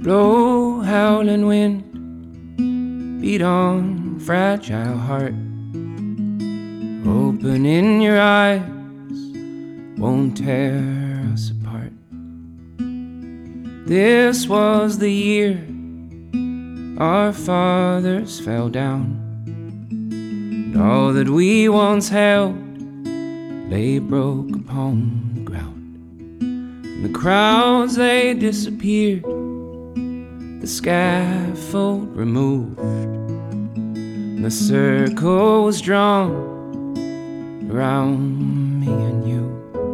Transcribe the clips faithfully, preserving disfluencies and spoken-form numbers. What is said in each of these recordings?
blow howling wind, beat on fragile heart. Opening your eyes won't tear us apart. This was the year our fathers fell down, and all that we once held lay broke upon the ground. And the crowds, they disappeared, the scaffold removed, and the circle was drawn around me and you.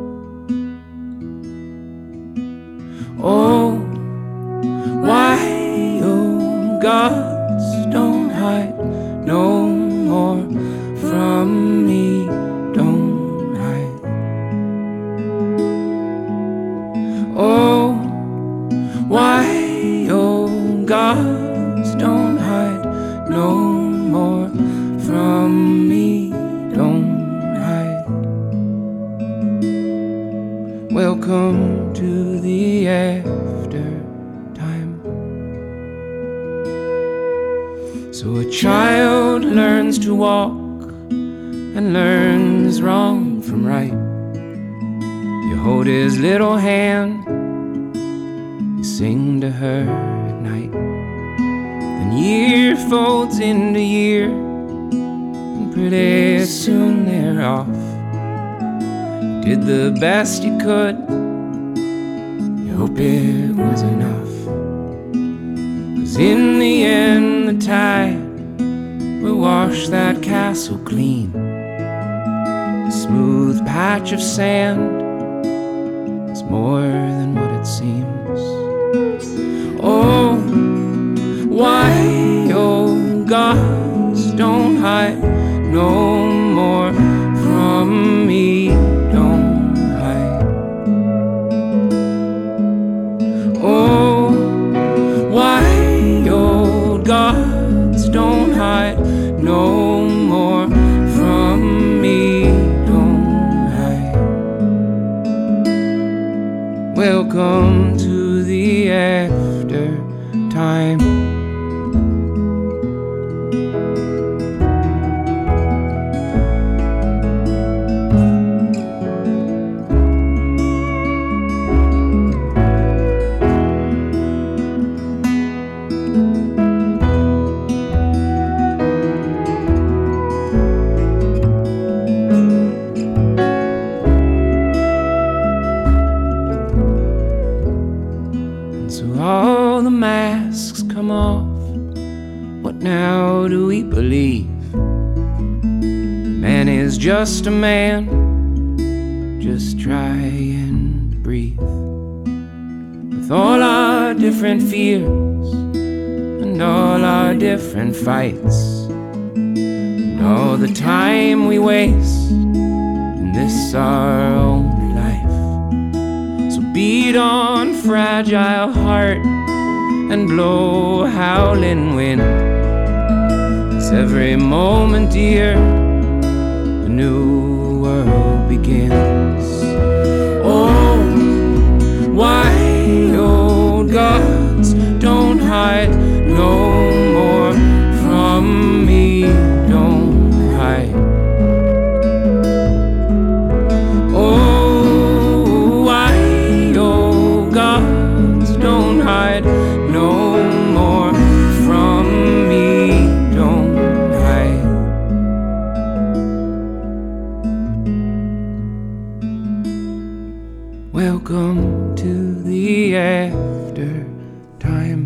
Oh, why, oh gods, don't hide no more from me, don't hide. Oh, why, oh gods, don't hide no more from me, don't hide. Welcome to the after time. So a child learns to walk and learns wrong from right. You hold his little hand, you sing to her at night. Then year folds into year, and pretty soon they're off. You did the best you could, you hope it was enough. 'Cause in the end the tide will wash that castle clean. A smooth patch of sand is more than what it seems. Oh, why, oh gods, don't hide no more from me, don't hide. Oh, why, oh gods, don't hide no more from me, don't hide. Welcome to the after time. All the masks come off. What now do we believe? Man is just a man, just try and breathe. With all our different fears and all our different fights, and all the time we waste in this our only life. So beat on fragile heart and blow howling wind. It's every moment, dear, a new world begins. Oh, why, oh gods, don't hide no more from me, don't hide. Oh, why, oh gods, don't hide no more from me, don't hide. Welcome to the after time.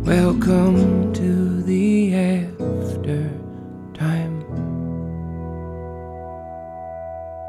Welcome to the